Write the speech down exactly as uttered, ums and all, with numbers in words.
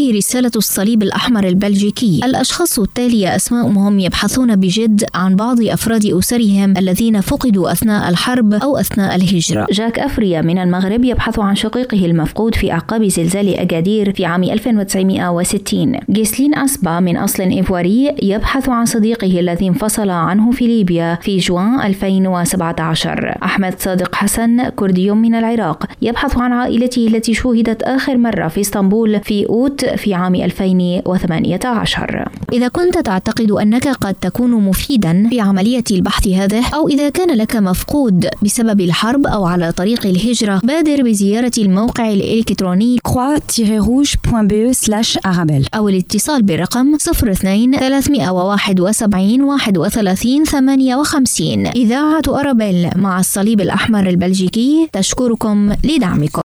هذه رسالة الصليب الأحمر البلجيكي. الأشخاص التالية أسماءهم يبحثون بجد عن بعض أفراد أسرهم الذين فقدوا أثناء الحرب أو أثناء الهجرة. جاك أفريا من المغرب يبحث عن شقيقه المفقود في أعقاب زلزال أكادير في عام ألف وتسعمائة وستين. جيسلين أسبا من أصل إيفواري يبحث عن صديقه الذي انفصل عنه في ليبيا في جوان ألفين وسبعة عشر. أحمد صادق حسن كردي من العراق يبحث عن عائلته التي شوهدت آخر مرة في اسطنبول في أوت في عام ألفين وثمانية عشر. إذا كنت تعتقد أنك قد تكون مفيدا في عملية البحث هذه، أو إذا كان لك مفقود بسبب الحرب أو على طريق الهجرة، بادر بزيارة الموقع الإلكتروني croix tiret rouge point b e slash arabelle أو الاتصال بالرقم صفر اثنين ثلاثمائة وواحد وسبعين واحد وثلاثين ثمانية وخمسين. إذاعة أرابيل مع الصليب الأحمر البلجيكي تشكركم لدعمكم.